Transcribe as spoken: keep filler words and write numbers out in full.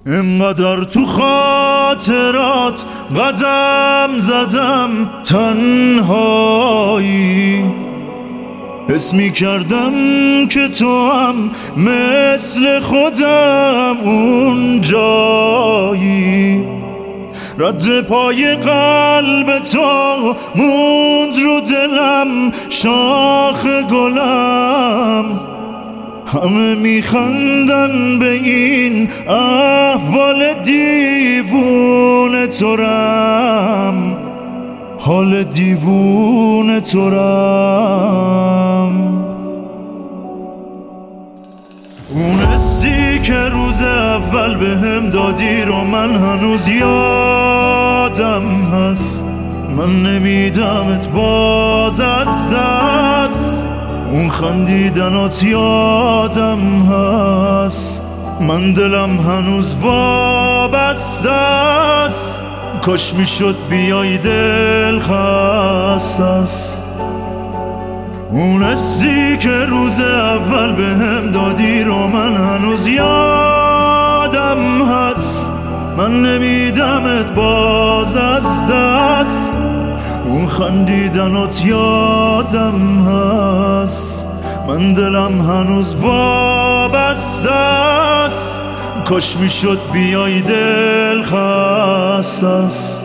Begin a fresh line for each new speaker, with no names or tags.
اینقدر تو خاطرات قدم زدم تنهایی، حس می کردم که تو هم مثل خودم اون جایی. رد پای قلب تو موند رو دلم شاخ گلم، همه میخندن به این احوال دیوونه تورم، حال دیوونه تورم. اون حسی که روز اول به هم دادی رو من هنوز یادم هست، من نمیدمت باز از دست، اون خندیدنات یادم هست، من دلم هنوز وابسته است، کاش میشد بیای دل خسته است. اون حسی که روز اول به هم دادی رو من هنوز یادم هست، من نمیدمت باز از دست، اون خندیدنات یادم هست، من دلم هنوز وابسته است، کاش میشد بیای دل خسته است.